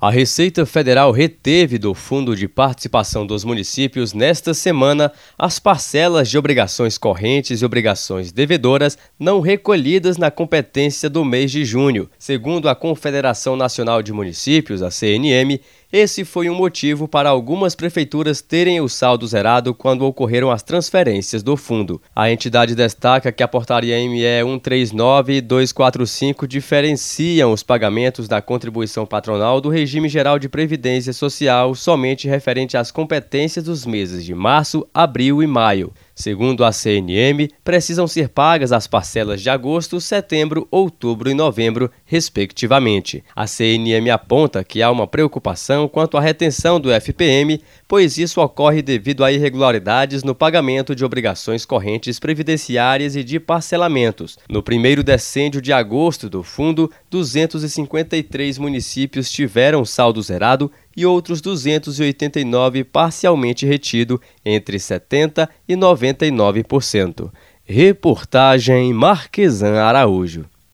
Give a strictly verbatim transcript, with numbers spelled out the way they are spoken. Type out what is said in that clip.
A Receita Federal reteve do Fundo de Participação dos Municípios nesta semana as parcelas de obrigações correntes e obrigações devedoras não recolhidas na competência do mês de junho. Segundo a Confederação Nacional de Municípios, a C N M, esse foi um motivo para algumas prefeituras terem o saldo zerado quando ocorreram as transferências do fundo. A entidade destaca que a portaria M E cento e trinta e nove e duzentos e quarenta e cinco diferenciam os pagamentos da contribuição patronal do regime geral de previdência social somente referente às competências dos meses de março, abril e maio. Segundo a C N M, precisam ser pagas as parcelas de agosto, setembro, outubro e novembro, respectivamente. A C N M aponta que há uma preocupação quanto à retenção do F P M, pois isso ocorre devido a irregularidades no pagamento de obrigações correntes previdenciárias e de parcelamentos. No primeiro decêndio de agosto do fundo, duzentos e cinquenta e três municípios tiveram saldo zerado e outros duzentos e oitenta e nove parcialmente retido, entre setenta por cento e noventa e nove por cento. Reportagem Marquesan Araújo.